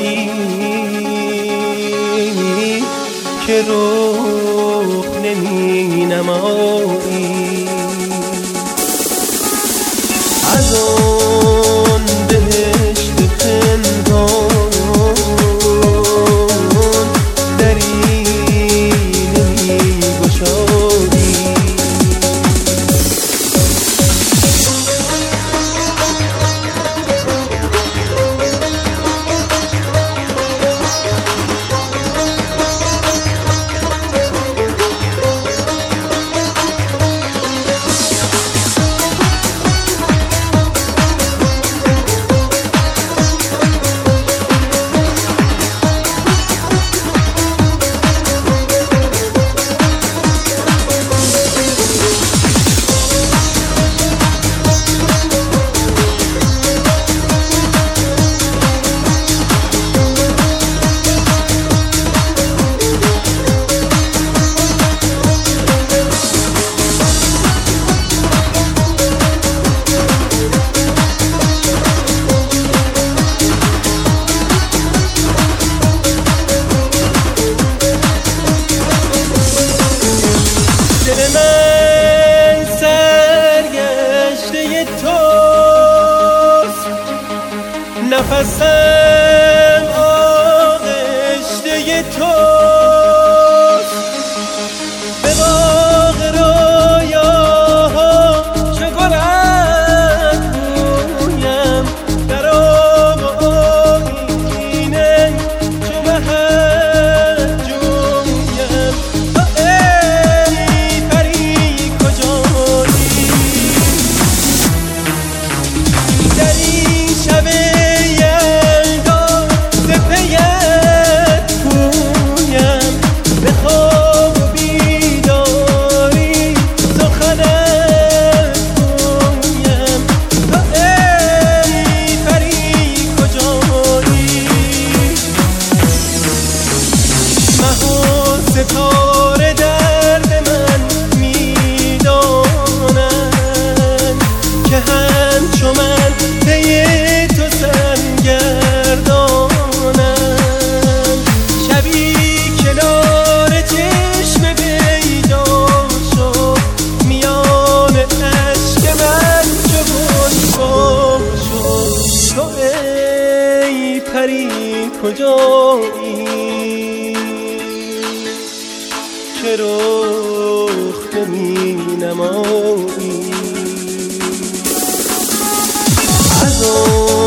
تویی که رخ نمی نمایی. از آن بهشت پنهان دری نمی گشایی. نفسم آغشته توست، به باغ رویاها چه گلت بویم، در آب آیینه چو مهت جویم. ای پری کجایی در این شب ستاره درد من میدانند که همچو من پی تو سرگردانند. شبی کنار چشم بیدا شد، میان اشک من چو گل گم شد. تو ای پری کجایی که رخ نمی نمایی. از